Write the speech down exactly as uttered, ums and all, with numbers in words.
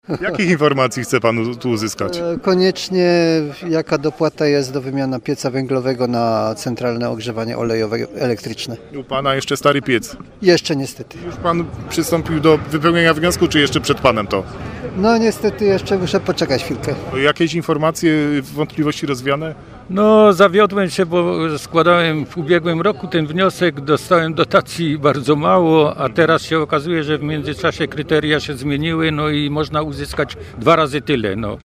Jakich informacji chce pan tu uzyskać? E, Koniecznie jaka dopłata jest do wymiany pieca węglowego na centralne ogrzewanie olejowe elektryczne. U pana jeszcze stary piec. Jeszcze niestety. Już pan przystąpił do wypełnienia wniosku, czy jeszcze przed panem to? No niestety jeszcze muszę poczekać chwilkę. Jakieś informacje, wątpliwości rozwiane? No zawiodłem się, bo składałem w ubiegłym roku ten wniosek, dostałem dotacji bardzo mało, a teraz się okazuje, że w międzyczasie kryteria się zmieniły, no i można uzyskać dwa razy tyle. No.